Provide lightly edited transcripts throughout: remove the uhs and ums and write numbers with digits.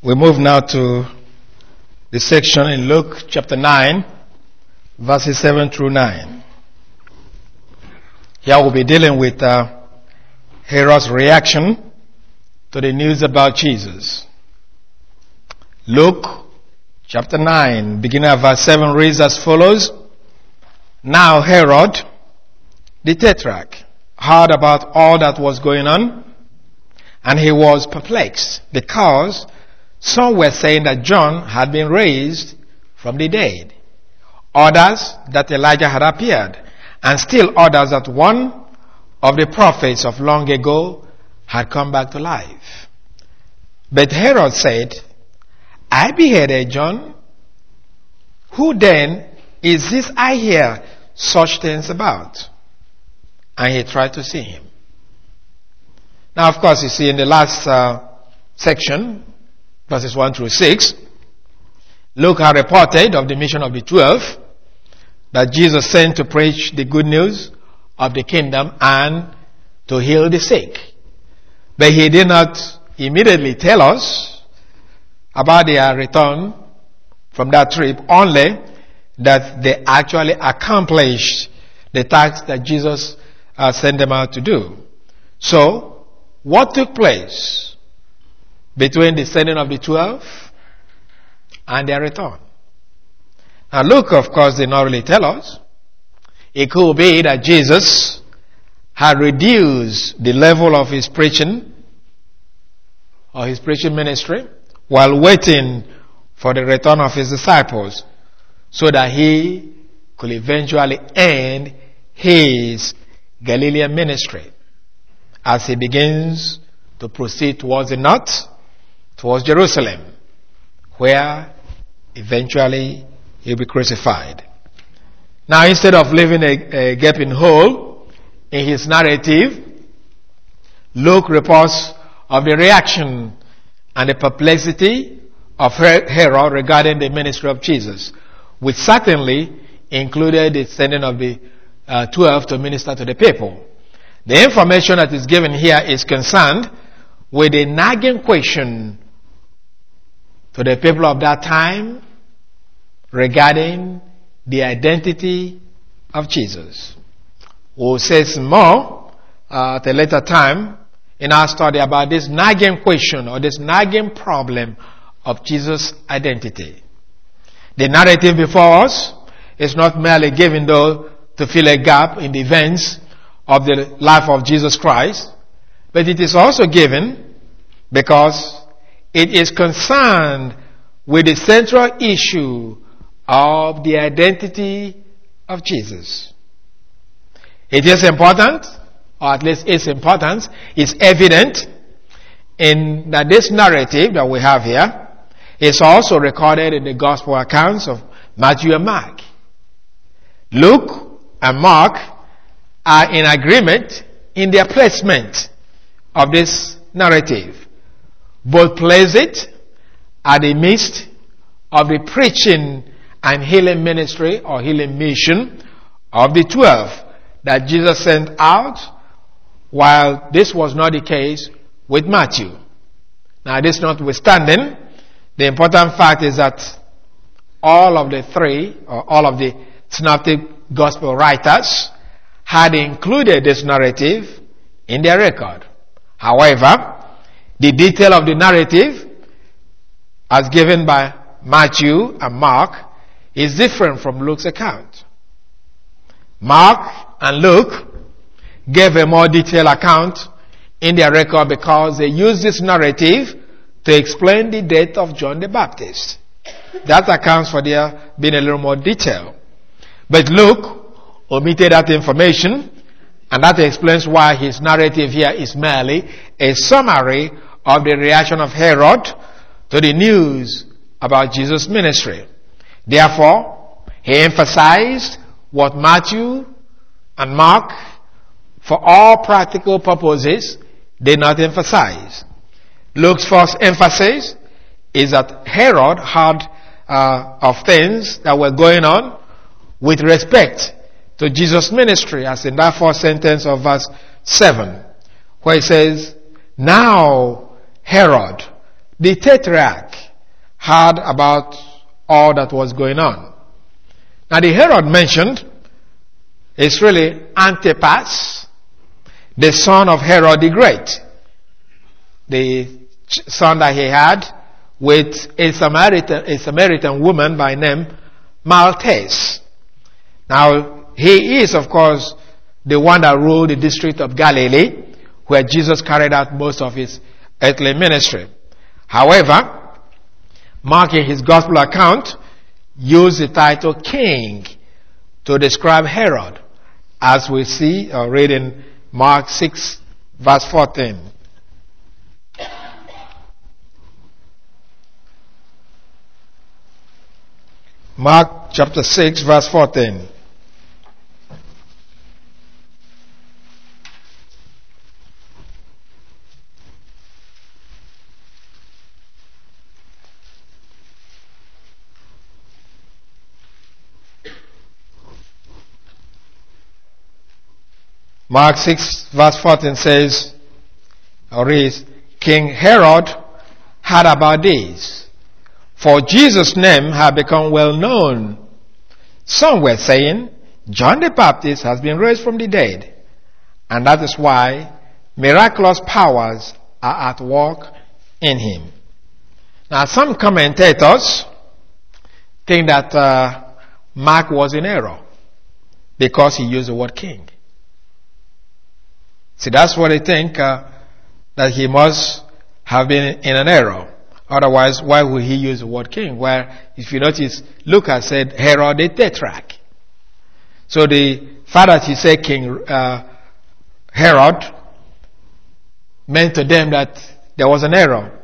We move now to the section in Luke chapter 9, verses 7 through 9. Here we'll be dealing with Herod's reaction to the news about Jesus. Luke chapter 9, beginning at verse 7, reads as follows. Now Herod, the Tetrarch, heard about all that was going on, and he was perplexed, because some were saying that John had been raised from the dead, others that Elijah had appeared, and still others that one of the prophets of long ago had come back to life. But Herod said, I beheaded John. Who then is this I hear such things about? And he tried to see him. Now, of course, you see in the last section, verses 1 through 6, Luke had reported of the mission of the 12 that Jesus sent to preach the good news of the kingdom and to heal the sick. But he did not immediately tell us about their return from that trip, only that they actually accomplished the task that Jesus sent them out to do. So, what took place between the sending of the 12 and their return? Now Luke, of course, did not really tell us. It could be that Jesus had reduced the level of his preaching or his preaching ministry while waiting for the return of his disciples, so that he could eventually end his Galilean ministry as he begins to proceed towards the north, towards Jerusalem, where eventually he'll be crucified. Now, instead of leaving a gaping hole in his narrative, Luke reports of the reaction and the perplexity of Herod regarding the ministry of Jesus, which certainly included the sending of the 12 to minister to the people. The information that is given here is concerned with a nagging question to the people of that time regarding the identity of Jesus. We'll say some more at a later time in our study about this nagging question or this nagging problem of Jesus' identity. The narrative before us is not merely given, though, to fill a gap in the events of the life of Jesus Christ, but it is also given because it is concerned with the central issue of the identity of Jesus. It is important, or at least its importance is evident in that this narrative that we have here is also recorded in the gospel accounts of Matthew and Mark. Luke and Mark are in agreement in their placement of this narrative. Both place it at the midst of the preaching and healing ministry or healing mission of the 12 that Jesus sent out, while this was not the case with Matthew. Now, this notwithstanding, the important fact is that all of the three, or all of the synoptic gospel writers, had included this narrative in their record. However, the detail of the narrative, as given by Matthew and Mark, is different from Luke's account. Mark and Luke gave a more detailed account in their record because they used this narrative to explain the death of John the Baptist. That accounts for their being a little more detailed. But Luke omitted that information, and that explains why his narrative here is merely a summary of the reaction of Herod to the news about Jesus' ministry. Therefore, he emphasized what Matthew and Mark, for all practical purposes, did not emphasize. Luke's first emphasis is that Herod heard of things that were going on with respect to Jesus' ministry, as in that first sentence of verse 7, where it says, Now Herod, the Tetrarch heard about all that was going on. Now the Herod mentioned is really Antipas, the son of Herod the Great, the son that he had with a Samaritan woman by name Maltese. Now he is, of course, the one that ruled the district of Galilee, where Jesus carried out most of his earthly ministry. However, Mark in his gospel account used the title king to describe Herod, as we see or read in Mark 6 verse 14. Mark chapter 6 verse 14. Mark 6 verse 14 says, or reads, King Herod heard about this, for Jesus' name had become well known. Some were saying, John the Baptist has been raised from the dead, and that is why miraculous powers are at work in him. Now some commentators think that Mark was in error because he used the word king. See, that's what they think, that he must have been in an error. Otherwise, why would he use the word king? Where, if you notice, Lucas said Herod the Tetrarch. So the fact that he said King Herod meant to them that there was an error.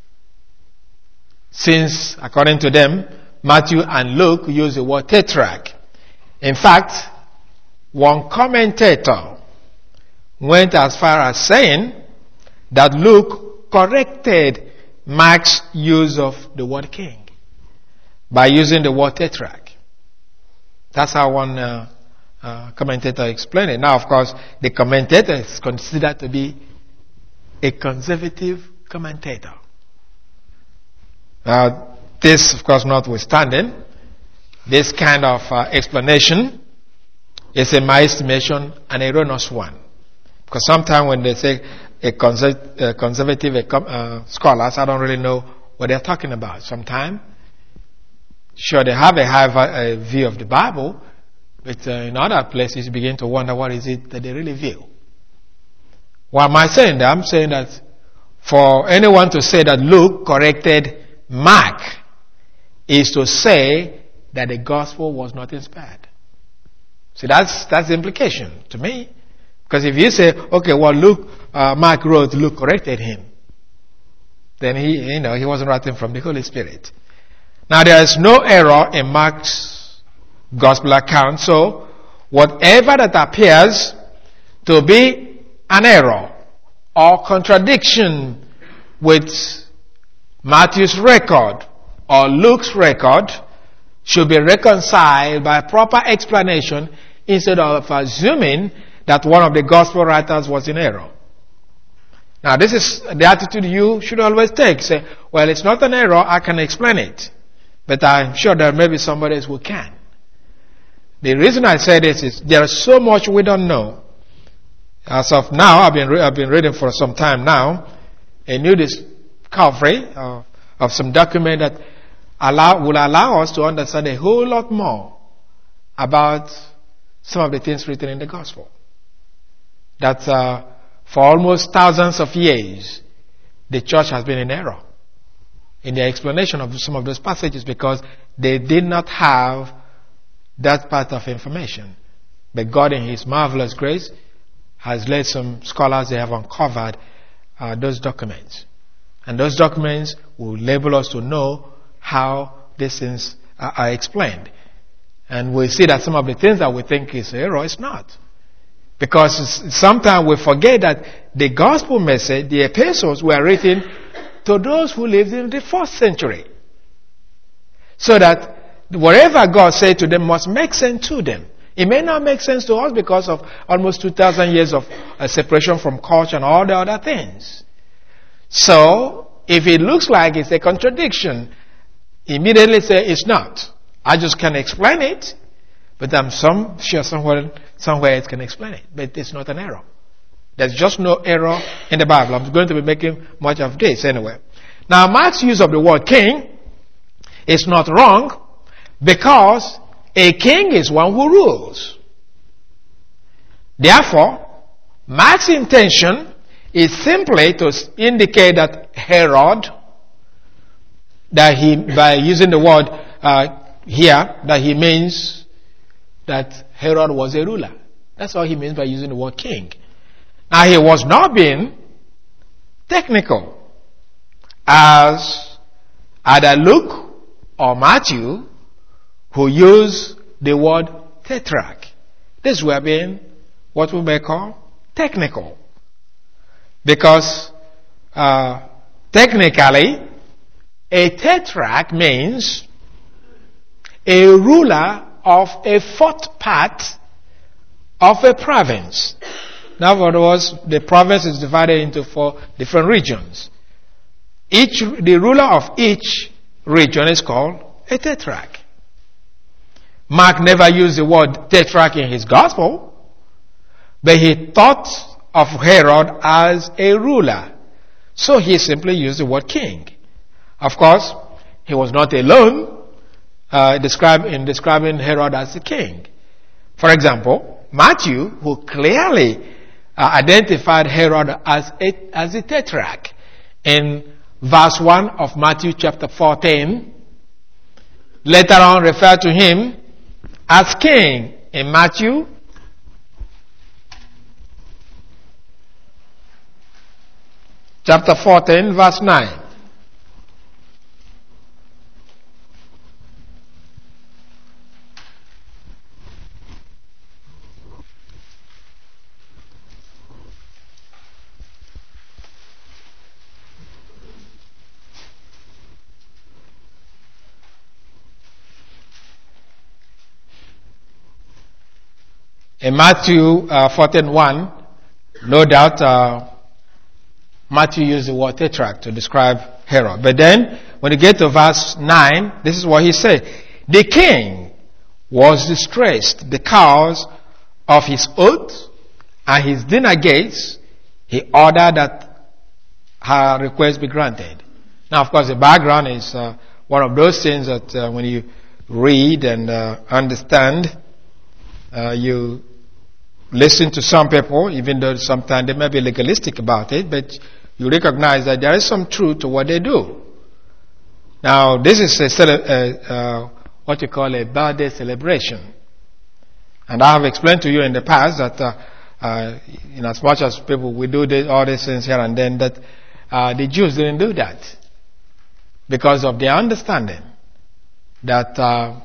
Since, according to them, Matthew and Luke use the word Tetrarch. In fact, one commentator went as far as saying that Luke corrected Mark's use of the word king by using the word Tetrarch. That's how one commentator explained it. Now, of course, the commentator is considered to be a conservative commentator. Now, this, of course, notwithstanding, this kind of explanation is, in my estimation, an erroneous one. Because sometimes when they say a conservative scholars, I don't really know what they're talking about. Sometimes, sure, they have a high view of the Bible, but in other places you begin to wonder what is it that they really view. Why am I saying that? I'm saying that for anyone to say that Luke corrected Mark is to say that the gospel was not inspired. See, that's the implication to me. Because if you say, okay, well, Mark wrote, Luke corrected him, then he wasn't writing from the Holy Spirit. Now, there is no error in Mark's gospel account, so whatever that appears to be an error or contradiction with Matthew's record or Luke's record should be reconciled by proper explanation instead of assuming that one of the gospel writers was in error. Now, this is the attitude you should always take. Say, well, it's not an error, I can explain it. But I'm sure there may be somebody else who can. The reason I say this is there is so much we don't know. As of now, I've been reading for some time now a new discovery of some document that will allow us to understand a whole lot more about some of the things written in the gospel. That for almost thousands of years, the church has been in error in the explanation of some of those passages because they did not have that part of information. But God, in His marvelous grace, has led some scholars, they have uncovered those documents. And those documents will enable us to know how these things are explained. And we see that some of the things that we think is error is not. Because sometimes we forget that the gospel message, the epistles, were written to those who lived in the first century. So that whatever God said to them must make sense to them. It may not make sense to us because of almost 2,000 years of separation from culture and all the other things. So, if it looks like it's a contradiction, immediately say it's not. I just can't explain it, but I'm sure somewhere it can explain it. But it's not an error. There's just no error in the Bible. I'm going to be making much of this anyway. Now, Mark's use of the word king is not wrong, because a king is one who rules. Therefore, Mark's intention is simply to indicate that Herod, by using the word here, that he means that Herod was a ruler. That's all he means by using the word king. Now, he was not being technical, as either Luke or Matthew, who use the word tetrarch. This were being what we may call technical. Because technically, a tetrarch means a ruler of a fourth part of a province. In other words, the province is divided into 4 different regions. The ruler of each region is called a tetrarch. Mark never used the word tetrarch in his gospel, but he thought of Herod as a ruler. So he simply used the word king. Of course, he was not alone in describing Herod as a king. For example, Matthew, who clearly identified Herod as a tetrarch in verse 1 of Matthew chapter 14, later on referred to him as king in Matthew chapter 14, verse 9. In Matthew 14:1, no doubt Matthew used the word tetrarch to describe Herod. But then, when you get to verse 9, this is what he said. The king was distressed because of his oath and his dinner gates. He ordered that her request be granted. Now, of course, the background is one of those things that when you read and understand, you listen to some people, even though sometimes they may be legalistic about it, but you recognize that there is some truth to what they do. Now, this is what you call a birthday celebration. And I have explained to you in the past that in as much as people, we do all these things here and then, that the Jews didn't do that because of their understanding that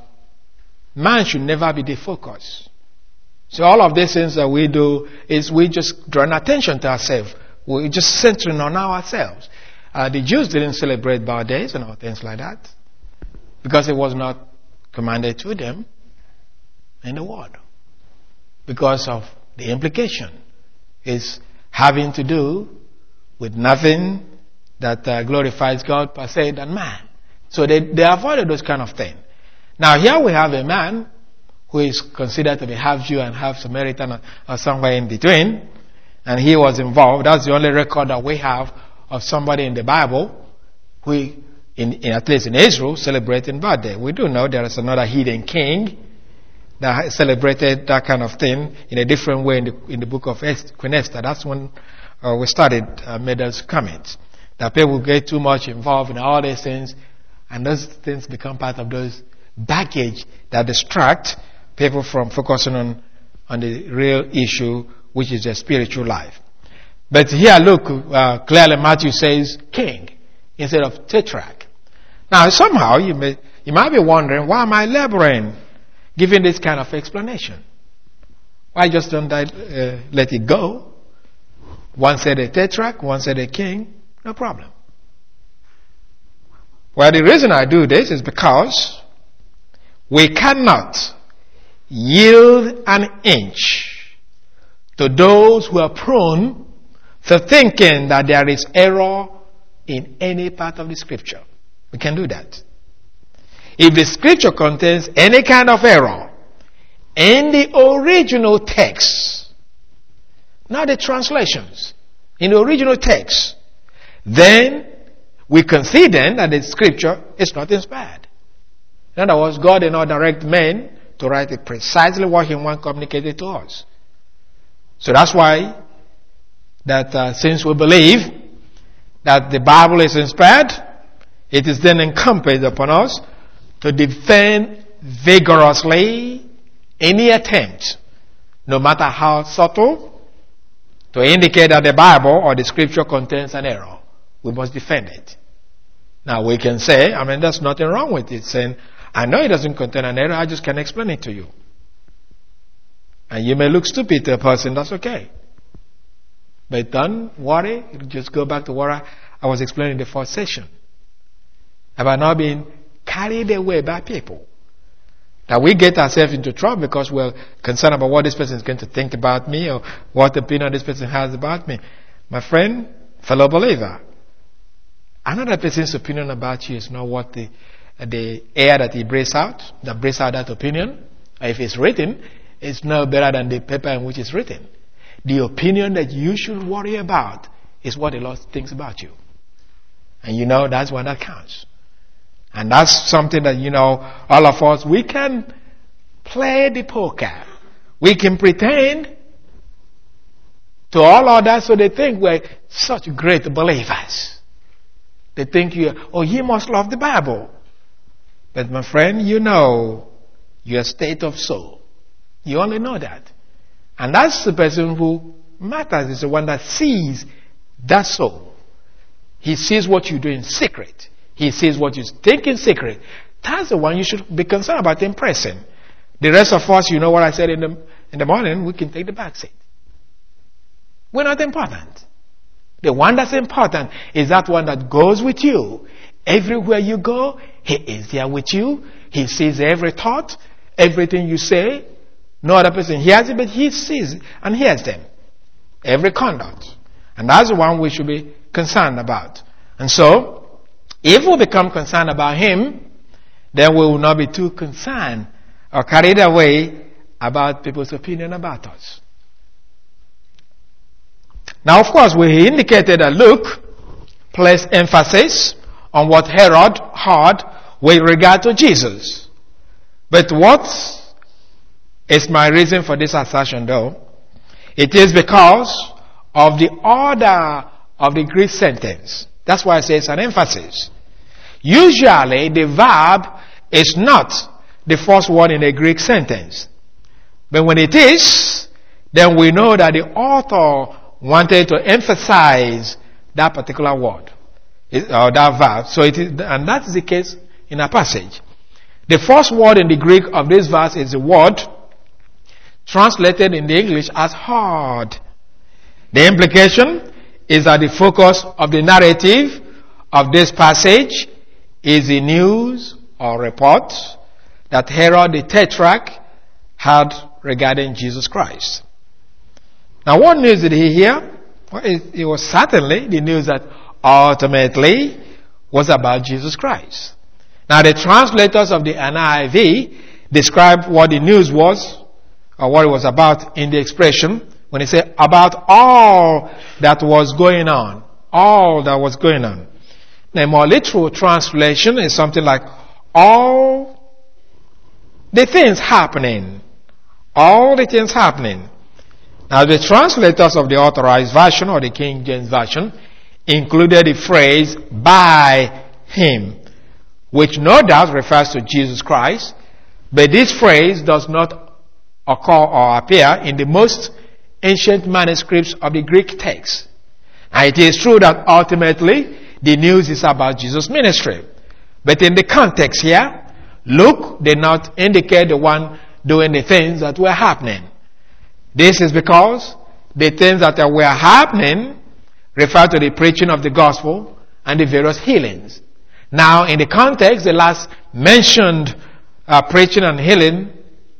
man should never be the focus. So all of these things that we do is we just draw an attention to ourselves. We're just centering on ourselves. The Jews didn't celebrate birthdays and all things like that because it was not commanded to them in the word. Because of the implication is having to do with nothing that glorifies God per se than man. So they avoided those kind of things. Now here we have a man who is considered to be half Jew and half Samaritan or somewhere in between. And he was involved. That's the only record that we have of somebody in the Bible who, at least in Israel, celebrating birthday. We do know there is another hidden king that celebrated that kind of thing in a different way in the book of Queen Esther. That's when we made those comments. That people get too much involved in all these things, and those things become part of those baggage that distract people from focusing on the real issue, which is their spiritual life. But here, look, clearly Matthew says king instead of tetrarch. Now, somehow you might be wondering, why am I laboring giving this kind of explanation? Why just don't I let it go? One said a tetrarch, one said a king, no problem. Well, the reason I do this is because we cannot yield an inch to those who are prone to thinking that there is error in any part of the scripture. We can do that. If the scripture contains any kind of error in the original text, not the translations, in the original text, then we consider that the scripture is not inspired. In other words, God did not direct men to write it precisely what He wants communicated to us. So that's why that since we believe that the Bible is inspired, it is then incumbent upon us to defend vigorously any attempt, no matter how subtle, to indicate that the Bible or the scripture contains an error. We must defend it. Now we can say, there's nothing wrong with it, saying, I know it doesn't contain an error, I just can't explain it to you. And you may look stupid to a person, that's okay. But don't worry, just go back to what I was explaining in the first session. About not being carried away by people. That we get ourselves into trouble because we're concerned about what this person is going to think about me or what opinion this person has about me. My friend, fellow believer, another person's opinion about you is not what the air that he breathes out, that breathes out that opinion. Or if it's written, it's no better than the paper in which it's written. The opinion that you should worry about is what the Lord thinks about you. And that's when that counts. And that's something that, all of us, we can play the poker. We can pretend to all others so they think we're such great believers. They think you must love the Bible. But my friend, your state of soul. You only know that. And that's the person who matters, is the one that sees that soul. He sees what you do in secret. He sees what you think in secret. That's the one you should be concerned about impressing. The rest of us, what I said in the morning, we can take the back seat. We're not important. The one that's important is that one that goes with you. Everywhere you go, He is there with you. He sees every thought, everything you say. No other person hears it, but He sees and hears them. Every conduct. And that's the one we should be concerned about. And so, if we become concerned about Him, then we will not be too concerned or carried away about people's opinion about us. Now, of course, we indicated that Luke placed emphasis on what Herod heard with regard to Jesus. But what is my reason for this assertion, though? It is because of the order of the Greek sentence. That's why I say it's an emphasis. Usually, the verb is not the first word in a Greek sentence. But when it is, then we know that the author wanted to emphasize that particular word, or that verb. So it is, and that is the case in our passage. The first word in the Greek of this verse is a word translated in the English as hard. The implication is that the focus of the narrative of this passage is the news or report that Herod the Tetrarch had regarding Jesus Christ. Now, what news did he hear? Well, it was certainly the news that ultimately was about Jesus Christ. Now, the translators of the NIV described what the news was, or what it was about in the expression, when they say about all that was going on. All that was going on. Now, a more literal translation is something like all the things happening. All the things happening. Now, the translators of the Authorized Version or the King James Version included the phrase by Him, which no doubt refers to Jesus Christ, but this phrase does not occur or appear in the most ancient manuscripts of the Greek text. Now, it is true that ultimately the news is about Jesus' ministry. But in the context here, Luke did not indicate the one doing the things that were happening. This is because the things that were happening refer to the preaching of the gospel and the various healings. Now, in the context, the last mentioned preaching and healing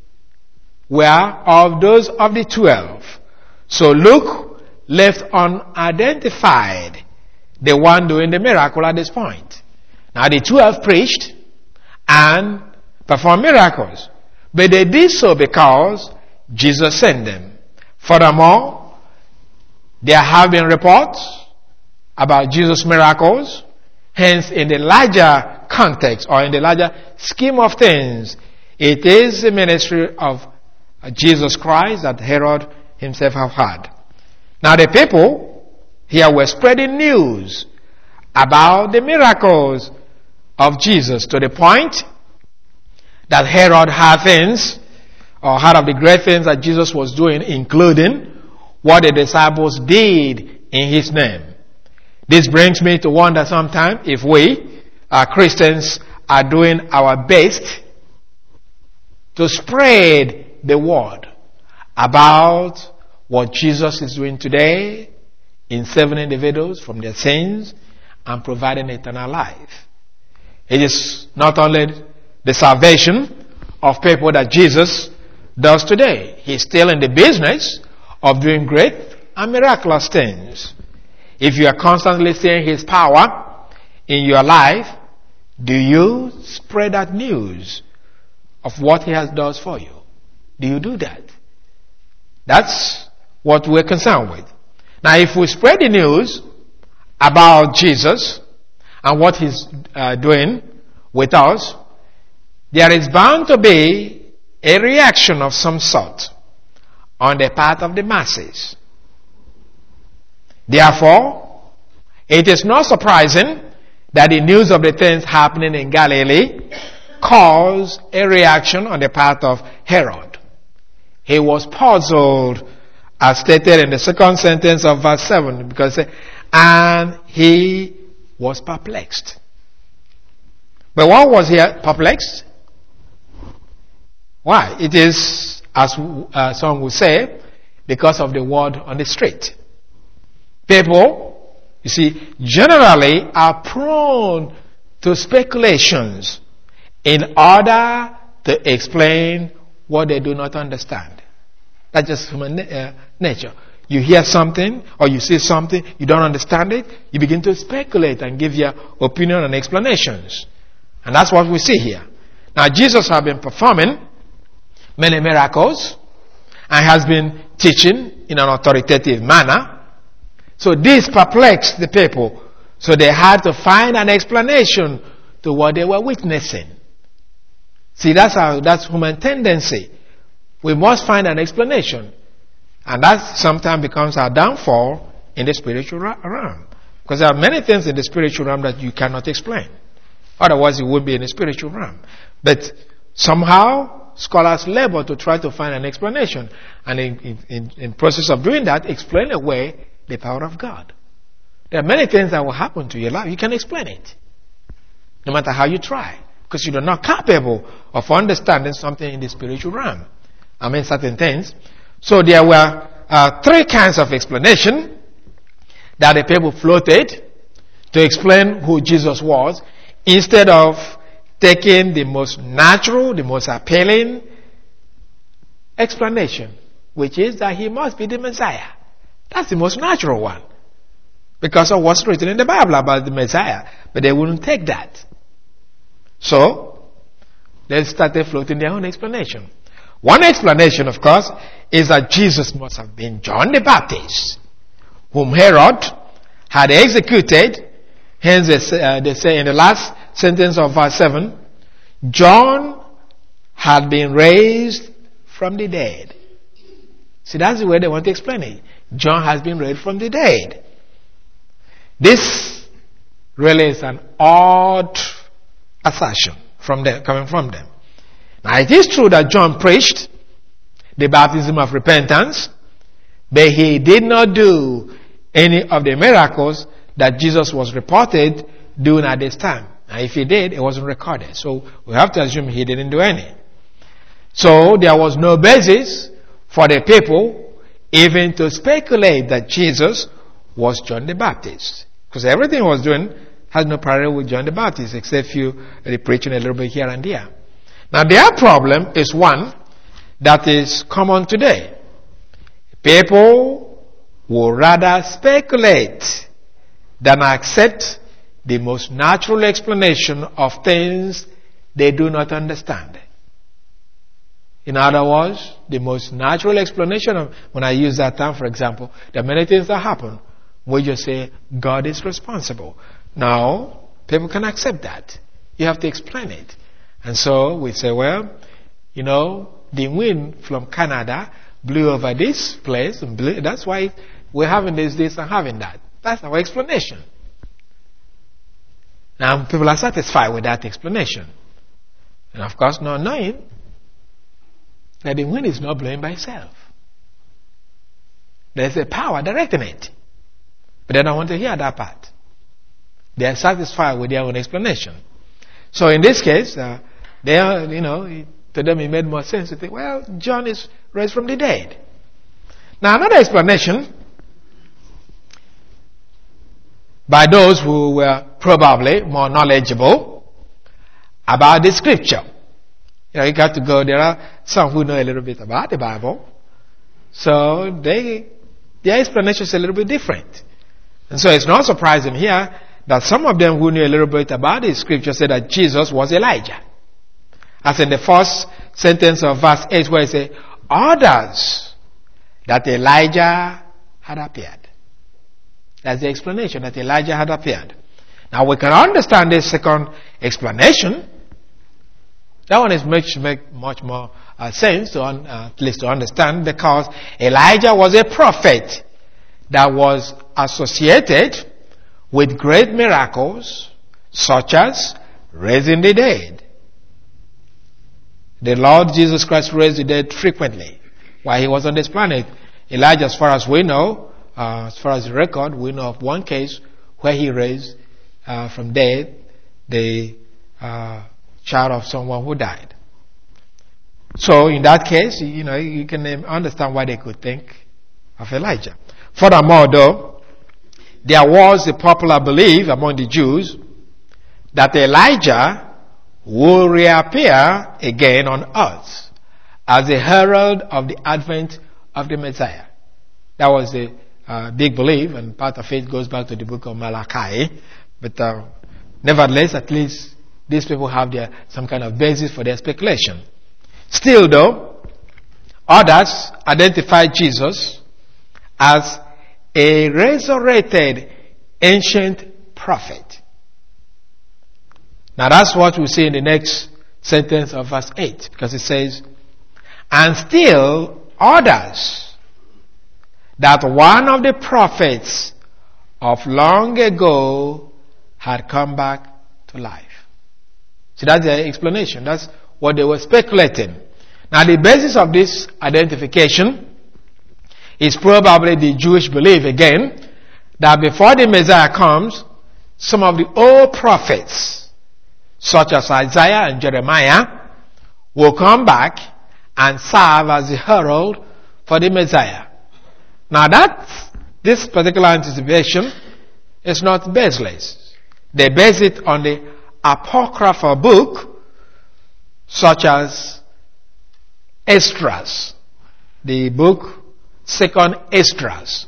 were of those of the 12. So Luke left unidentified the one doing the miracle at this point. Now the 12 preached and performed miracles. But they did so because Jesus sent them. Furthermore, there have been reports about Jesus' miracles. Hence, in the larger context or in the larger scheme of things, it is the ministry of Jesus Christ that Herod himself have had. Now the people here were spreading news about the miracles of Jesus to the point that Herod had things, or heard of the great things that Jesus was doing, including what the disciples did in his name. This brings me to wonder sometimes if we, Christians, are doing our best to spread the word about what Jesus is doing today in saving individuals from their sins and providing eternal life. It is not only the salvation of people that Jesus does today. He's still in the business of doing great and miraculous things. If you are constantly seeing his power in your life, do you spread that news of what he has done for you? Do you do that? That's what we're concerned with. Now, if we spread the news about Jesus and what he's doing with us, there is bound to be a reaction of some sort on the part of the masses. Therefore, it is not surprising that the news of the things happening in Galilee caused a reaction on the part of Herod. He was puzzled, as stated in the second sentence of verse 7, because and he was perplexed. But why was he perplexed? Why? It is, as some would say, because of the word on the street. People, you see, generally are prone to speculations in order to explain what they do not understand. That's just human nature. You hear something or you see something, you don't understand it, you begin to speculate and give your opinion and explanations. And that's what we see here. Now, Jesus has been performing many miracles and has been teaching in an authoritative manner. So this perplexed the people. So they had to find an explanation to what they were witnessing. See, that's human tendency. We must find an explanation. And that sometimes becomes our downfall in the spiritual realm. Because there are many things in the spiritual realm that you cannot explain. Otherwise it would be in the spiritual realm. But somehow scholars labor to try to find an explanation. And in process of doing that, explain away the power of God. There are many things that will happen to your life. You can explain it. No matter how you try. Because you are not capable of understanding something in the spiritual realm. I mean certain things. So there were three kinds of explanation that the people floated to explain who Jesus was, instead of taking the most natural, the most appealing explanation, which is that he must be the Messiah. That's the most natural one, because of what's written in the Bible about the Messiah. But they wouldn't take that. So they started floating their own explanation. One explanation, of course, is that Jesus must have been John the Baptist, whom Herod had executed. Hence, they say in the last sentence of verse 7, John had been raised from the dead. See, that's the way they want to explain it. John has been raised from the dead. This really is an odd assertion coming from them. Now, it is true that John preached the baptism of repentance, but he did not do any of the miracles that Jesus was reported doing at this time. And if he did, it wasn't recorded. So we have to assume he didn't do any. So there was no basis for the people even to speculate that Jesus was John the Baptist. Because everything he was doing has no parallel with John the Baptist, except few preaching a little bit here and there. Now their problem is one that is common today. People would rather speculate than accept the most natural explanation of things they do not understand. In other words, the most natural explanation of, when I use that term, for example, there are many things that happen. We just say, God is responsible. Now, people can accept that. You have to explain it. And so we say, well, you know, the wind from Canada blew over this place, and that's why we're having this and having that. That's our explanation. Now, people are satisfied with that explanation. And of course, not knowing that the wind is not blowing by itself. There's a power directing it. But they don't want to hear that part. They are satisfied with their own explanation. So in this case, they are, you know, to them it made more sense to think, well, John is raised from the dead. Now another explanation by those who were probably more knowledgeable about the scripture. You know, you got to go, there are some who know a little bit about the Bible. So their explanation is a little bit different. And so it's not surprising here that some of them who knew a little bit about the scripture said that Jesus was Elijah. As in the first sentence of verse 8 where it says, others that Elijah had appeared. That's the explanation, that Elijah had appeared. Now we can understand this second explanation. That one is much more sense to at least to understand, because Elijah was a prophet that was associated with great miracles such as raising the dead. The Lord Jesus Christ raised the dead frequently while he was on this planet. Elijah, as far as we know, as far as the record, we know of one case where he raised from dead the child of someone who died. So in that case, you know, you can understand why they could think of Elijah. Furthermore, though, there was a popular belief among the Jews that Elijah will reappear again on earth as a herald of the advent of the Messiah. That was a big belief, and part of it goes back to the book of Malachi. But nevertheless, at least these people have some kind of basis for their speculation. Still, though, others identify Jesus as a resurrected ancient prophet. Now that's what we see in the next sentence of verse 8, because it says, and still others, that one of the prophets of long ago had come back to life. So that's the explanation. That's what they were speculating. Now the basis of this identification is probably the Jewish belief again, that before the Messiah comes, some of the old prophets, such as Isaiah and Jeremiah, will come back and serve as the herald for the Messiah. Now this particular anticipation is not baseless. They base it on the apocryphal book, such as Esdras, the book Second Esdras.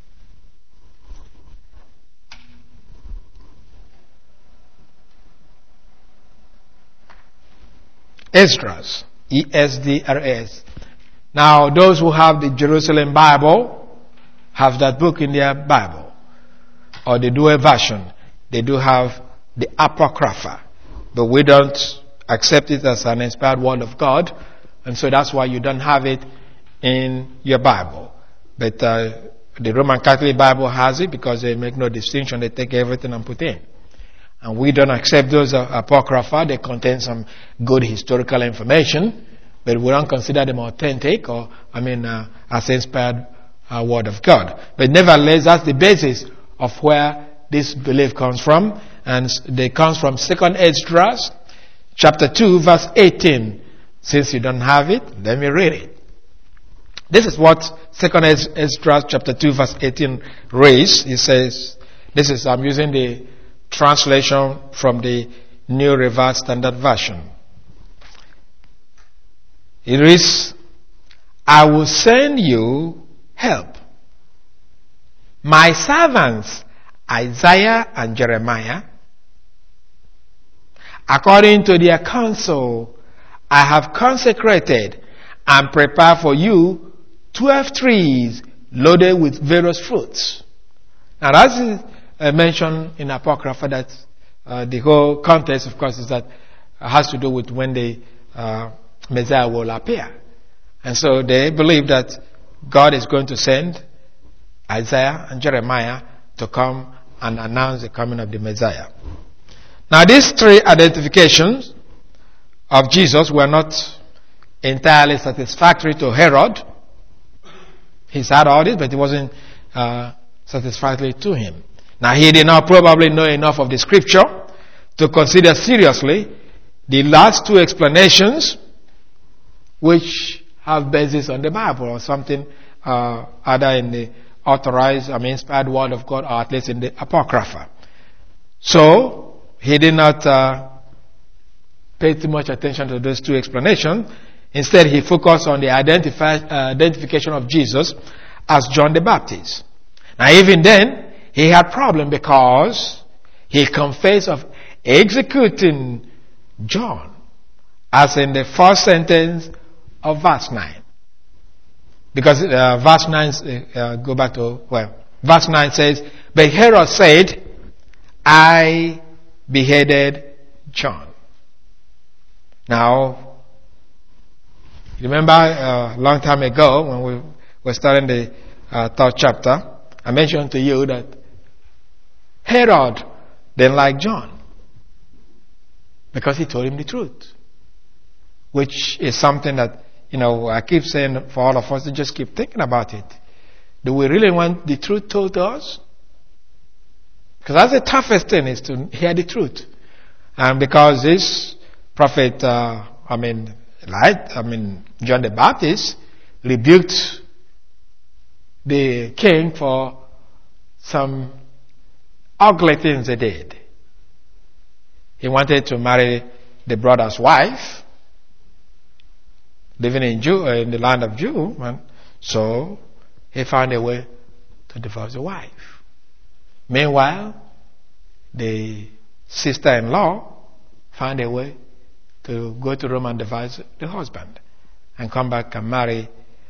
Esdras, E-S-D-R-S. Now, those who have the Jerusalem Bible have that book in their Bible, or they do a version. They do have the Apocrypha, but we don't accept it as an inspired word of God, and so that's why you don't have it in your Bible. But the Roman Catholic Bible has it, because they make no distinction. They take everything and put in. And we don't accept those Apocrypha. They contain some good historical information, but we don't consider them authentic as inspired word of God. But nevertheless, that's the basis of where this belief comes from. And it comes from 2nd Esdras, chapter 2, verse 18. Since you don't have it, let me read it. This is what 2nd Esdras, chapter 2, verse 18 reads. It says, I'm using the translation from the New Revised Standard Version. It reads, I will send you help. My servants Isaiah and Jeremiah. According to their counsel, I have consecrated and prepared for you 12 trees loaded with various fruits. Now that's mentioned in Apocrypha that the whole context, of course, is that has to do with when the Messiah will appear. And so they believe that God is going to send Isaiah and Jeremiah to come and announce the coming of the Messiah. Now these three identifications of Jesus were not entirely satisfactory to Herod. He's had all this, but it wasn't satisfactory to him. Now he did not probably know enough of the scripture to consider seriously the last two explanations which have basis on the Bible or something either in the authorized, inspired word of God, or at least in the Apocrypha. So he did not pay too much attention to those two explanations. Instead, he focused on the identification of Jesus as John the Baptist. Now, even then, he had problem because he confessed of executing John, as in the first sentence of verse 9. Because verse 9, go back to, verse 9 says, but Herod said, I beheaded John. Now, remember a long time ago when we were studying the third chapter, I mentioned to you that Herod didn't like John because he told him the truth, which is something that, I keep saying for all of us to just keep thinking about it. Do we really want the truth told to us? Because that's the toughest thing, is to hear the truth. And because this prophet, John the Baptist rebuked the king for some ugly things he did. He wanted to marry the brother's wife, living in the land of Jew, and so he found a way to divorce the wife. Meanwhile, the sister-in-law found a way to go to Rome and divorce the husband, and come back and marry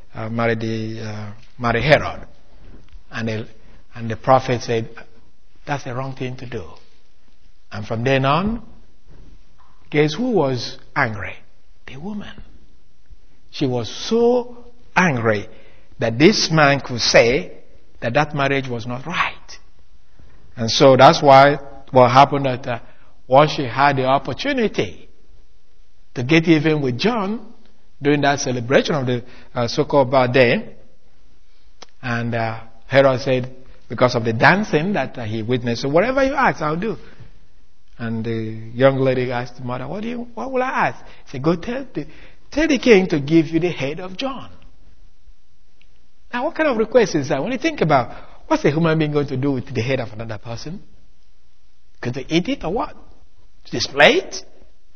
Herod. And the prophet said, that's the wrong thing to do. And from then on, guess who was angry? The woman. She was so angry that this man could say that marriage was not right. And so that's why what happened that once she had the opportunity to get even with John during that celebration of the so-called birthday, and Herod said, because of the dancing that he witnessed, so whatever you ask, I'll do. And the young lady asked the mother, what will I ask? He said, go tell the king to give you the head of John. Now, what kind of request is that? When you think about, what's a human being going to do with the head of another person? Going to eat it or what? Display it?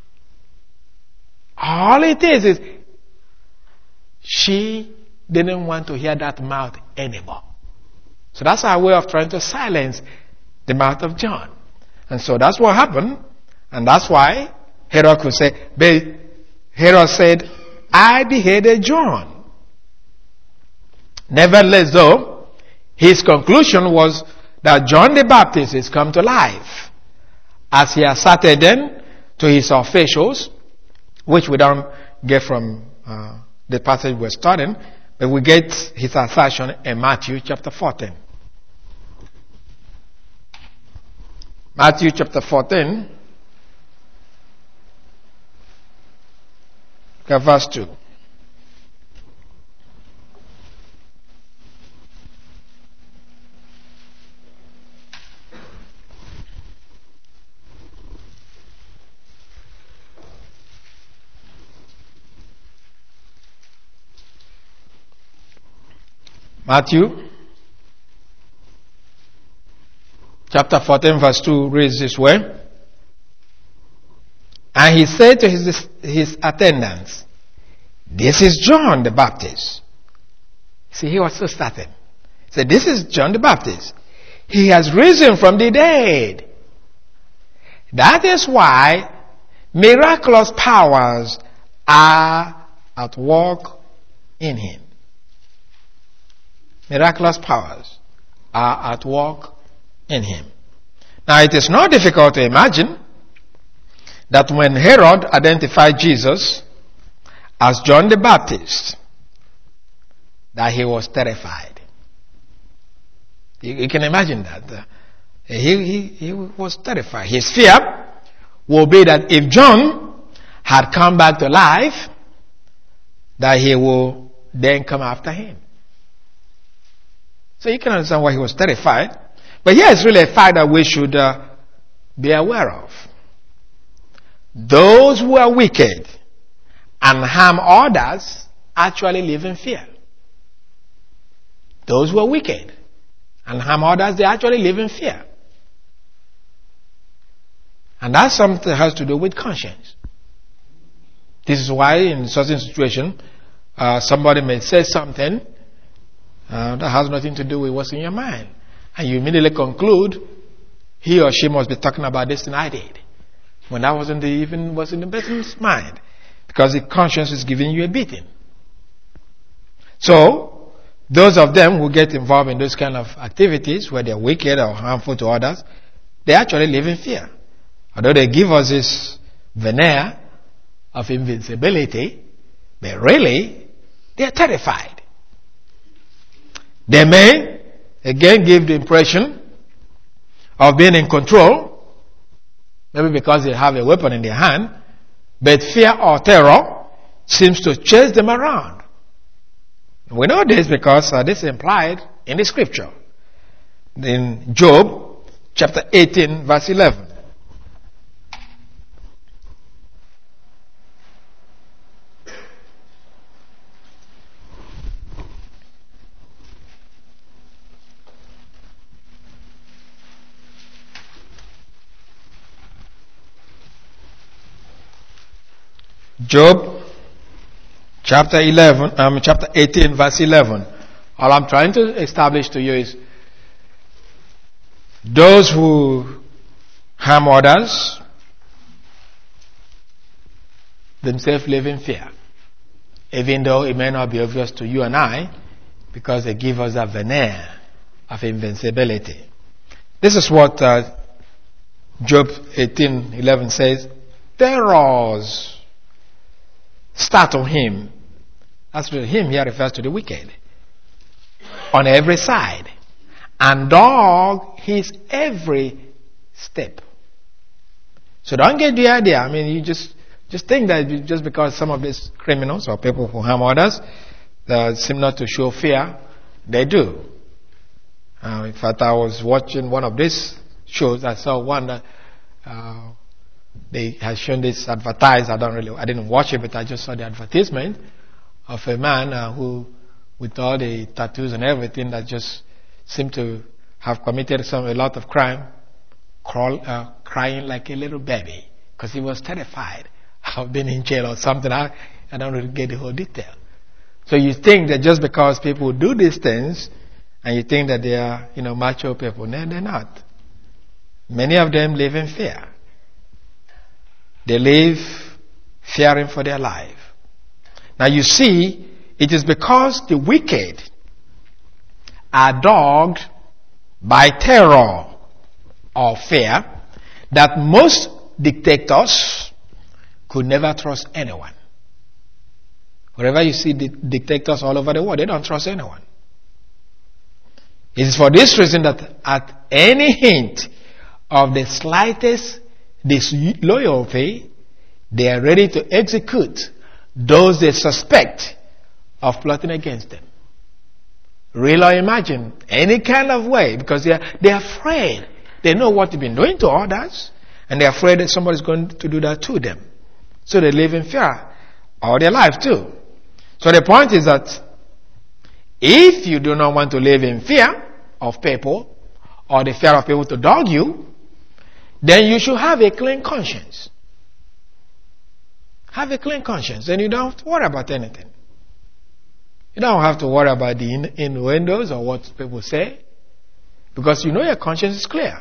All it is she didn't want to hear that mouth anymore. So that's our way of trying to silence the mouth of John. And so that's what happened. And that's why Herod could say, Herod said, I beheaded John. Nevertheless, though, his conclusion was that John the Baptist is come to life, as he asserted then to his officials, which we don't get from the passage we're studying, but we get his assertion in Matthew chapter 14. Matthew chapter 14, verse 2. Matthew chapter 14 verse 2 reads this way. And he said to his attendants, this is John the Baptist. See, he was so startled. He said, this is John the Baptist. He has risen from the dead. That is why miraculous powers are at work in him. Miraculous powers are at work in him. Now, it is not difficult to imagine that when Herod identified Jesus as John the Baptist, that he was terrified. You can imagine that. He was terrified. His fear will be that if John had come back to life, that he will then come after him. So you can understand why he was terrified. But here is really a fact that we should be aware of. Those who are wicked and harm others actually live in fear. Those who are wicked and harm others, they actually live in fear. And that's something that has to do with conscience. This is why in a certain situation, somebody may say something that has nothing to do with what's in your mind. And you immediately conclude, he or she must be talking about this thing I did. When that wasn't even what's in the person's mind. Because the conscience is giving you a beating. So, those of them who get involved in those kind of activities, where they're wicked or harmful to others, they actually live in fear. Although they give us this veneer of invincibility, but really, they are terrified. They may, again, give the impression of being in control, maybe because they have a weapon in their hand, but fear or terror seems to chase them around. We know this because this is implied in the scripture. In Job chapter 18 verse 11. Job chapter 18 verse 11. All I'm trying to establish to you is those who harm others themselves live in fear. Even though it may not be obvious to you and I, because they give us a veneer of invincibility. This is what Job 18:11 says. Terrors startle him. That's what him here refers to the wicked. On every side. And dog his every step. So don't get the idea. I mean, you just think that just because some of these criminals or people who harm others seem not to show fear, they do. In fact, I was watching one of these shows. I saw one that they had shown this advertised. I didn't watch it, but I just saw the advertisement of a man who, with all the tattoos and everything, that just seemed to have committed a lot of crime, crying like a little baby because he was terrified of being in jail or something. I don't really get the whole detail. So you think that just because people do these things, and you think that they are, macho people. No, they're not. Many of them live in fear. They live fearing for their life. Now you see, it is because the wicked are dogged by terror or fear that most dictators could never trust anyone. Wherever you see dictators all over the world, they don't trust anyone. It is for this reason that at any hint of the slightest disloyalty, they are ready to execute those they suspect of plotting against them. Real or imagine, any kind of way, because they are afraid. They know what they've been doing to others, and they're afraid that somebody's going to do that to them. So they live in fear all their life too. So the point is that if you do not want to live in fear of people, or the fear of people to dog you, then you should have a clean conscience. Have a clean conscience, and you don't have to worry about anything. You don't have to worry about the innuendos or what people say, Because you know your conscience is clear.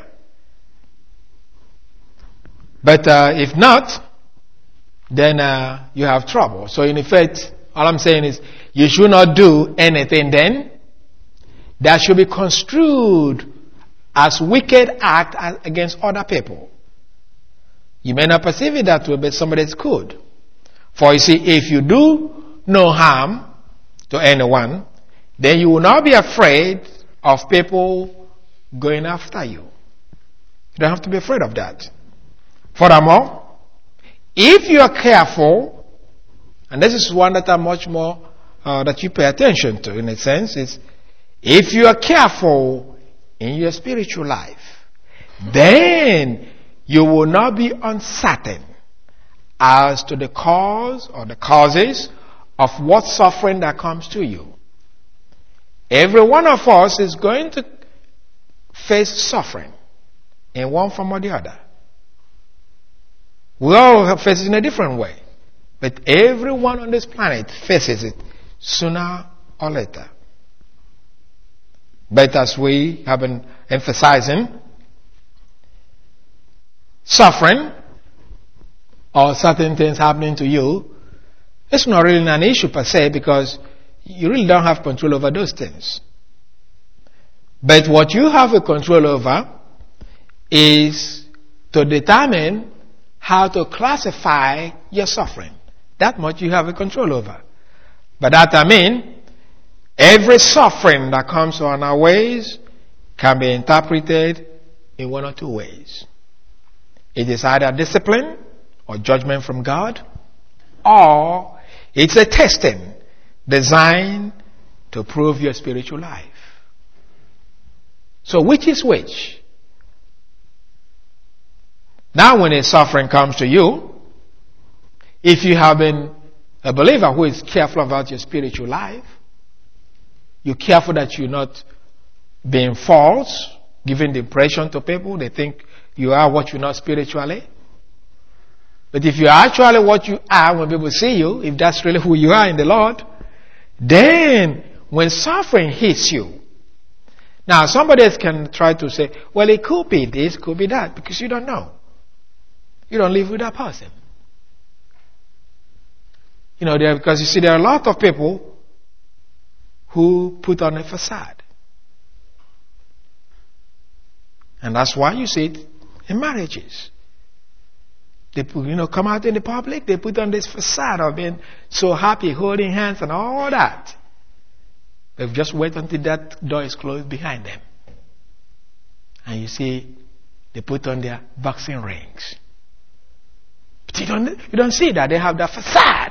But if not, then you have trouble. So in effect, all I'm saying is, you should not do anything then that should be construed as wicked act against other people. You may not perceive it that way, but somebody else could. For you see, if you do no harm to anyone, then you will not be afraid of people going after you. You don't have to be afraid of that. Furthermore, if you are careful, and this is one that are much more that you pay attention to in a sense, is if you are careful in your spiritual life, then you will not be uncertain as to the cause or the causes of what suffering that comes to you. Every one of us is going to face suffering in one form or the other. We all face it in a different way. But everyone on this planet faces it sooner or later. But as we have been emphasizing, suffering or certain things happening to you, it's not really an issue per se, because you really don't have control over those things. But what you have a control over is to determine how to classify your suffering. That much you have a control over. But that every suffering that comes on our ways can be interpreted in one or two ways. It is either discipline or judgment from God, or it's a testing designed to prove your spiritual life. So which is which? Now when a suffering comes to you, if you have been a believer who is careful about your spiritual life, you're careful that you're not being false, giving the impression to people they think you are what you're not spiritually. But if you're actually what you are when people see you, if that's really who you are in the Lord, then when suffering hits you, now somebody else can try to say, well, it could be this, could be that, because you don't know. You don't live with that person. Because you see, there are a lot of people who put on a facade. And that's why you see it in marriages. They come out in the public, they put on this facade of being so happy, holding hands and all that. They just wait until that door is closed behind them. And you see, they put on their boxing rings. But you don't see that. They have that facade.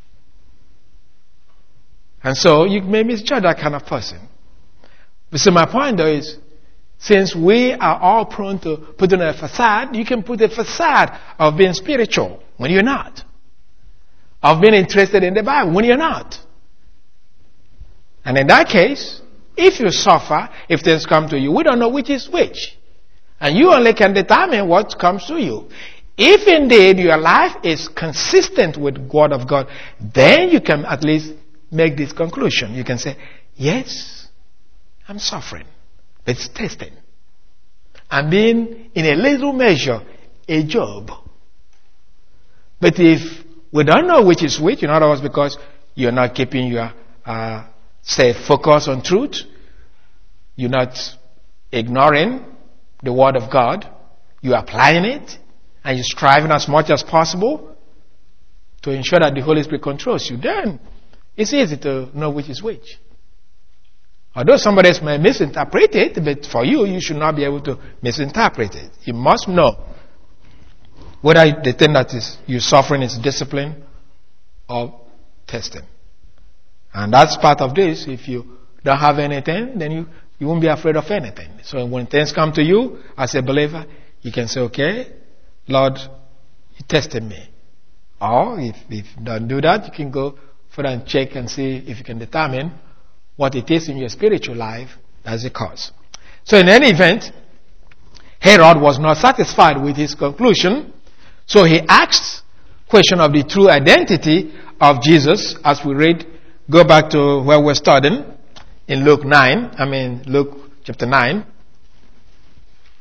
And so you may misjudge that kind of person. But so my point though is, since we are all prone to put on a facade, you can put a facade of being spiritual when you're not. Of being interested in the Bible when you're not. And in that case, if you suffer, if things come to you, we don't know which is which. And you only can determine what comes to you. If indeed your life is consistent with the Word of God, then you can at least make this conclusion. You can say, yes, I'm suffering. But it's testing. I'm being, in a little measure, a Job. But if we don't know which is which, in other words, because you're not keeping your, focus on truth, you're not ignoring the Word of God, you're applying it, and you're striving as much as possible to ensure that the Holy Spirit controls you, then it's easy to know which is which. Although somebody else may misinterpret it, but for you, you should not be able to misinterpret it. You must know whether the thing that is you're suffering is discipline or testing. And that's part of this. If you don't have anything, then you won't be afraid of anything. So when things come to you as a believer, you can say, okay, Lord, you tested me. Or if you don't do that, you can go further and check and see if you can determine what it is in your spiritual life as a cause. So in any event, Herod was not satisfied with his conclusion, so he asked question of the true identity of Jesus. As we read, go back to where we're studying in Luke chapter 9.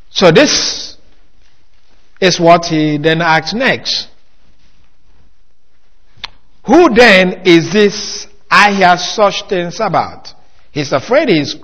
So this is what he then asks next. Who then is this I hear such things about? He's afraid he's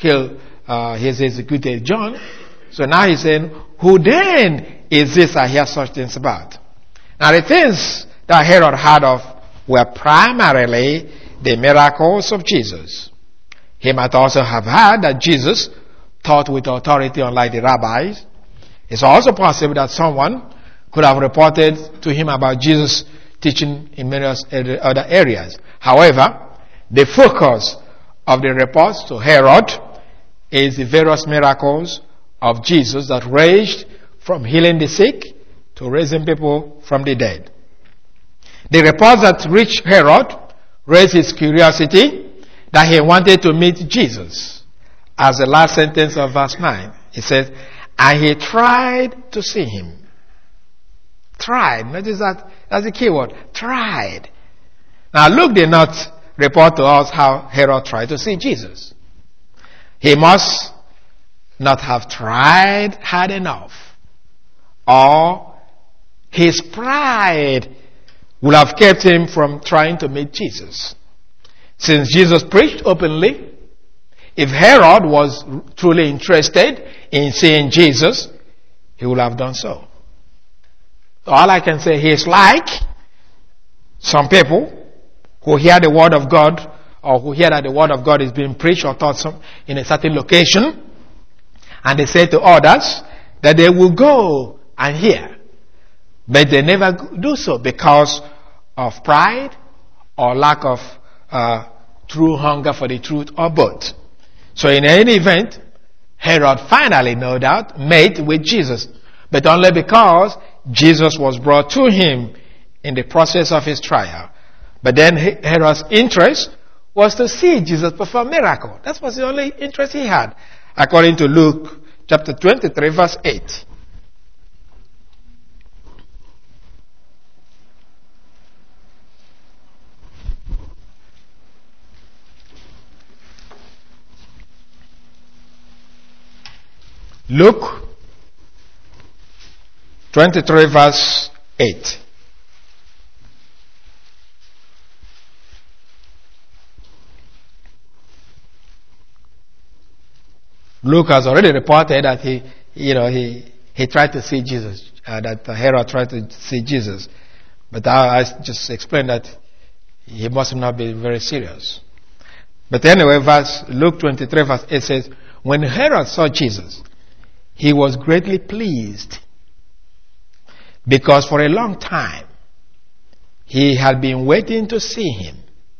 executed John. So now he's saying, who then is this I hear such things about? Now the things that Herod heard of were primarily the miracles of Jesus. He might also have heard that Jesus taught with authority unlike the rabbis. It's also possible that someone could have reported to him about Jesus' teaching in many other areas. However, the focus of the reports to Herod is the various miracles of Jesus that ranged from healing the sick to raising people from the dead. The reports that reached Herod raised his curiosity that he wanted to meet Jesus. As the last sentence of verse 9, it says, and he tried to see him. Tried. Notice that's the key word. Tried. Now Luke did not report to us how Herod tried to see Jesus. He must not have tried hard enough. Or his pride would have kept him from trying to meet Jesus. Since Jesus preached openly, if Herod was truly interested in seeing Jesus, he would have done so. All I can say, he is like some people who hear the word of God, or who hear that the word of God is being preached or taught in a certain location, and they say to others that they will go and hear, but they never do so because of pride or lack of true hunger for the truth, or both. So in any event, Herod finally, no doubt, met with Jesus, but only because Jesus was brought to him in the process of his trial. But then Herod's interest was to see Jesus perform miracles. That was the only interest he had, according to Luke chapter 23, verse 8. Luke 23 verse 8. Luke has already reported that he tried to see Jesus, that Herod tried to see Jesus. But I just explained that he must not be very serious. But anyway, Luke 23 verse 8 says, when Herod saw Jesus, he was greatly pleased, because for a long time he had been waiting to see him.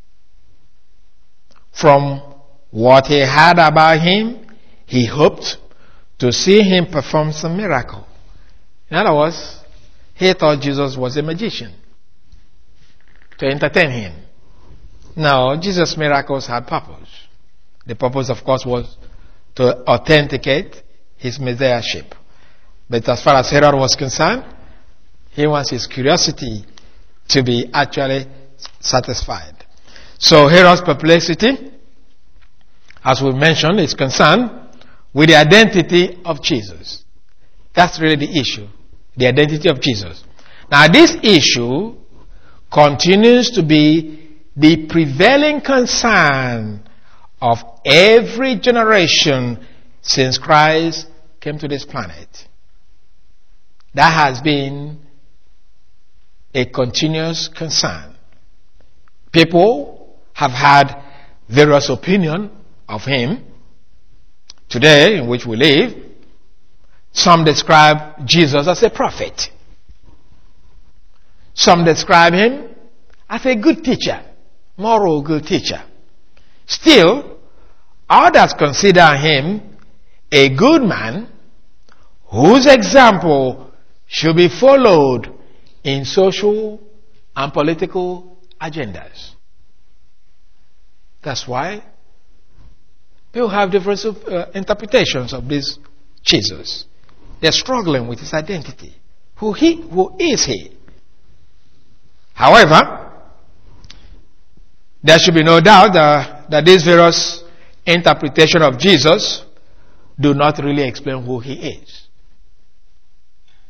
From what he heard about him, he hoped to see him perform some miracle. In other words, he thought Jesus was a magician to entertain him. No, Jesus' miracles had purpose. The purpose, of course, was to authenticate his messiahship. But as far as Herod was concerned, he wants his curiosity to be actually satisfied. So Herod's perplexity, as we mentioned, is concerned with the identity of Jesus. That's really the issue. The identity of Jesus. Now this issue continues to be the prevailing concern of every generation since Christ came to this planet. That has been a continuous concern. People have had various opinions of him. Today, in which we live, some describe Jesus as a prophet. Some describe him as a good teacher, moral good teacher. Still, others consider him a good man whose example should be followed in social and political agendas. That's why people have different interpretations of this Jesus. They're struggling with his identity. Who is he? However, there should be no doubt that these various interpretations of Jesus do not really explain who he is.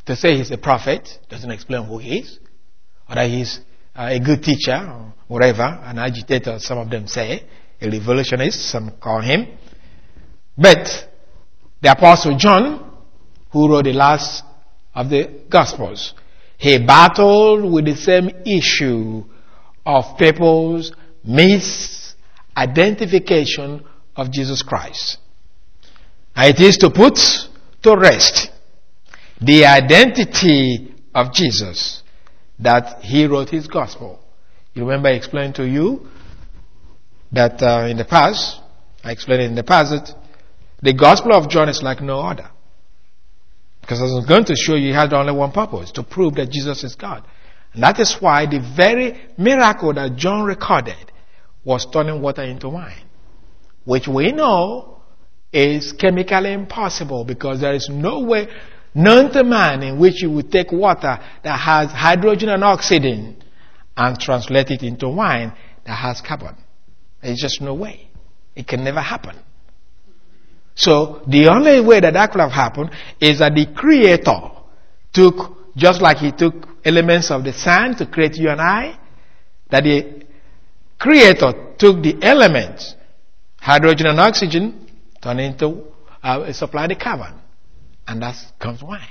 To say he's a prophet doesn't explain who he is, or that he's a good teacher, or whatever, an agitator, some of them say, a revolutionist, some call him. But the Apostle John, who wrote the last of the Gospels, he battled with the same issue of people's misidentification of Jesus Christ. And it is to put to rest the identity of Jesus that he wrote his gospel. You remember I explained to you that in the past, that the gospel of John is like no other. Because I was going to show you, it had only one purpose, to prove that Jesus is God. And that is why the very miracle that John recorded was turning water into wine, which we know is chemically impossible, because there is no way known to man in which you would take water that has hydrogen and oxygen and translate it into wine that has carbon. There's just no way. It can never happen. So the only way that could have happened is that the Creator took, just like he took elements of the sand to create you and I, that the Creator took the elements, hydrogen and oxygen, turned into, supply the carbon. And that comes wine.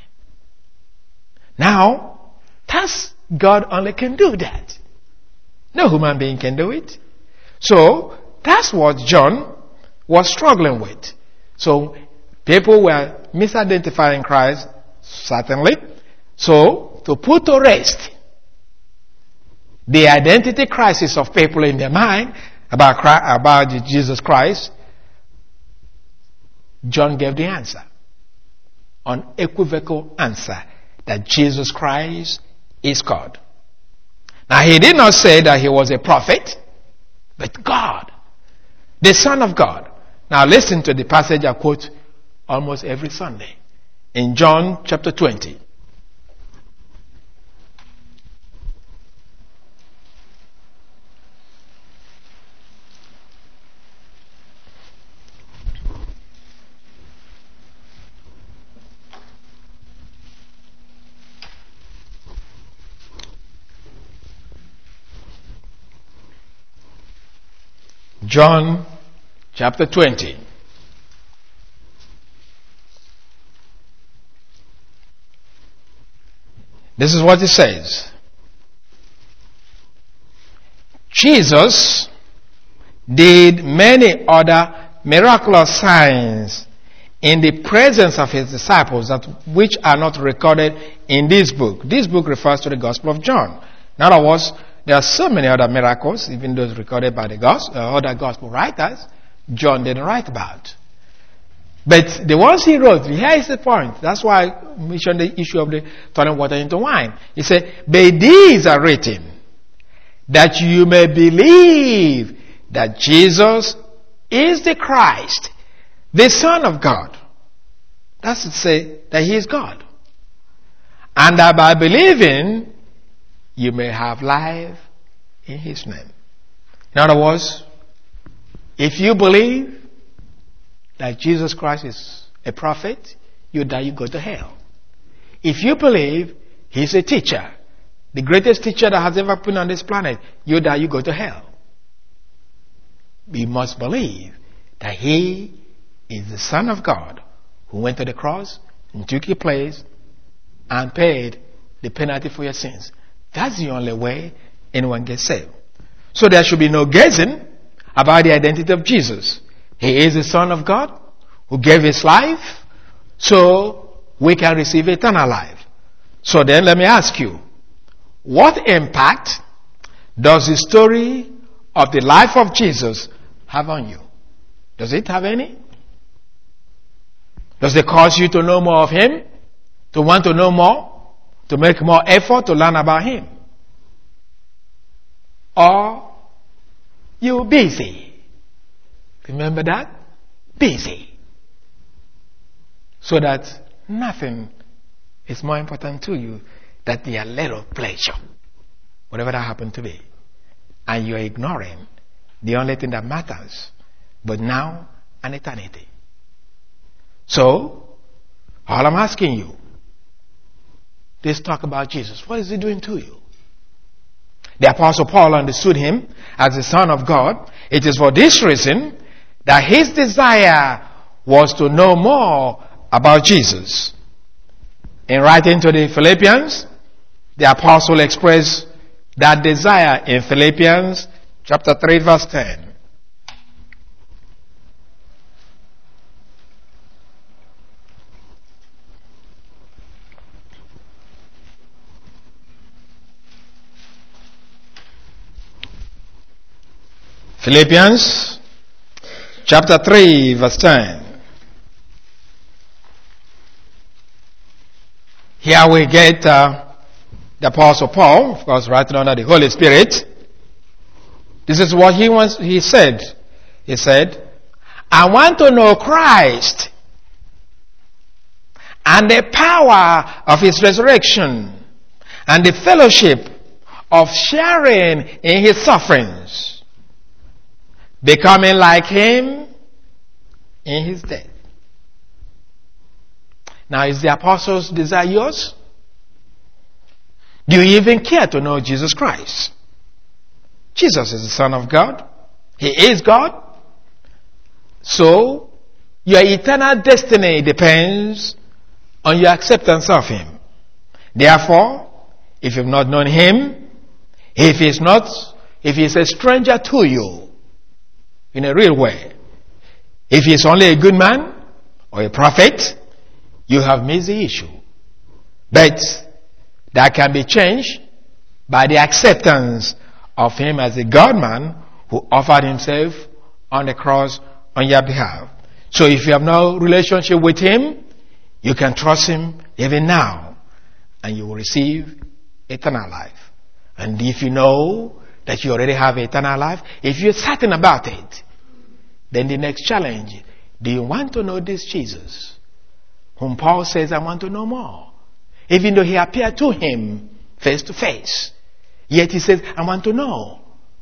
Now, God only can do that. No human being can do it. So, that's what John was struggling with. So, people were misidentifying Christ, certainly. So, to put to rest the identity crisis of people in their mind about Jesus Christ, John gave the answer. Unequivocal answer that Jesus Christ is God. Now, he did not say that he was a prophet, but God, the Son of God. Now, listen to the passage I quote almost every Sunday in John chapter 20. John chapter 20. This is what it says. Jesus did many other miraculous signs in the presence of his disciples, that which are not recorded in this book. This book refers to the Gospel of John. In other words, there are so many other miracles, even those recorded by the other gospel writers, John didn't write about. But the ones he wrote, here is the point. That's why I mentioned the issue of the turning water into wine. He said, but these are written that you may believe that Jesus is the Christ, the Son of God. That's to say that he is God. And that by believing, you may have life in his name. In other words, if you believe that Jesus Christ is a prophet, you die, you go to hell. If you believe he's a teacher, the greatest teacher that has ever been on this planet, you die, you go to hell. We must believe that he is the Son of God who went to the cross and took your place and paid the penalty for your sins. That's the only way anyone gets saved. So there should be no guessing about the identity of Jesus. He is the Son of God who gave his life so we can receive eternal life. So then let me ask you, what impact does the story of the life of Jesus have on you? Does it have any? Does it cause you to know more of him? To want to know more? To make more effort to learn about him? Or you're busy? Remember that? Busy. So that nothing is more important to you than the little pleasure, whatever that happened to be. And you're ignoring the only thing that matters, but now and eternity. So, all I'm asking you, this talk about Jesus? What is he doing to you? The Apostle Paul understood him as the Son of God. It is for this reason that his desire was to know more about Jesus. In writing to the Philippians, the Apostle expressed that desire in Philippians chapter 3 verse 10. Philippians chapter 3 verse 10. Here we get the Apostle Paul, of course, writing under the Holy Spirit. This is what he said. He said, I want to know Christ and the power of his resurrection and the fellowship of sharing in his sufferings, becoming like him in his death. Now, is the apostle's desire yours? Do you even care to know Jesus Christ? Jesus is the Son of God. He is God. So, your eternal destiny depends on your acceptance of him. Therefore, if you've not known him, if he's a stranger to you, in a real way, if he's only a good man or a prophet, you have missed the issue. But that can be changed by the acceptance of him as a God-man who offered himself on the cross on your behalf. So if you have no relationship with him, you can trust him even now, and you will receive eternal life. And if you know that you already have eternal life, if you're certain about it, then the next challenge, do you want to know this Jesus, whom Paul says, I want to know more? Even though he appeared to him face to face, yet he says, I want to know.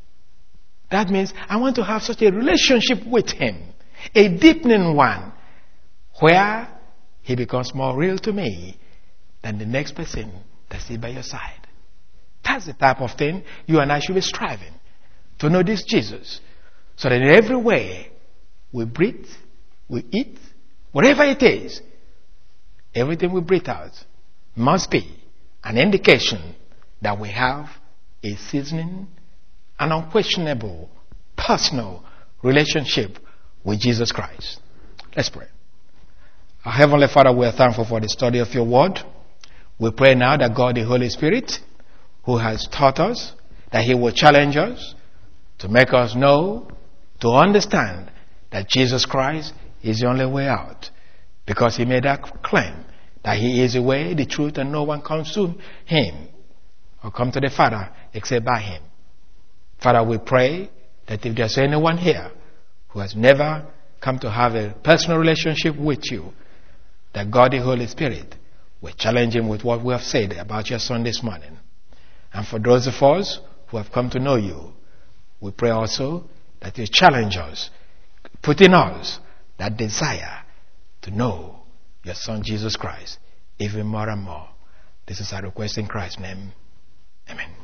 That means I want to have such a relationship with him, a deepening one, where he becomes more real to me than the next person that's by your side. That's the type of thing you and I should be striving to know this Jesus, so that in every way we breathe, we eat, whatever it is, everything we breathe out must be an indication that we have a seasoning, an unquestionable, personal relationship with Jesus Christ. Let's pray. Our Heavenly Father, we are thankful for the study of your word. We pray now that God, the Holy Spirit, who has taught us, that he will challenge us to make us know, to understand that Jesus Christ is the only way out. Because he made that claim that he is the way, the truth, and no one comes to him or come to the Father except by him. Father, we pray that if there's anyone here who has never come to have a personal relationship with you, that God, the Holy Spirit, will challenge him with what we have said about your Son this morning. And for those of us who have come to know you, we pray also that you challenge us, put in us that desire to know your Son Jesus Christ even more and more. This is our request in Christ's name. Amen.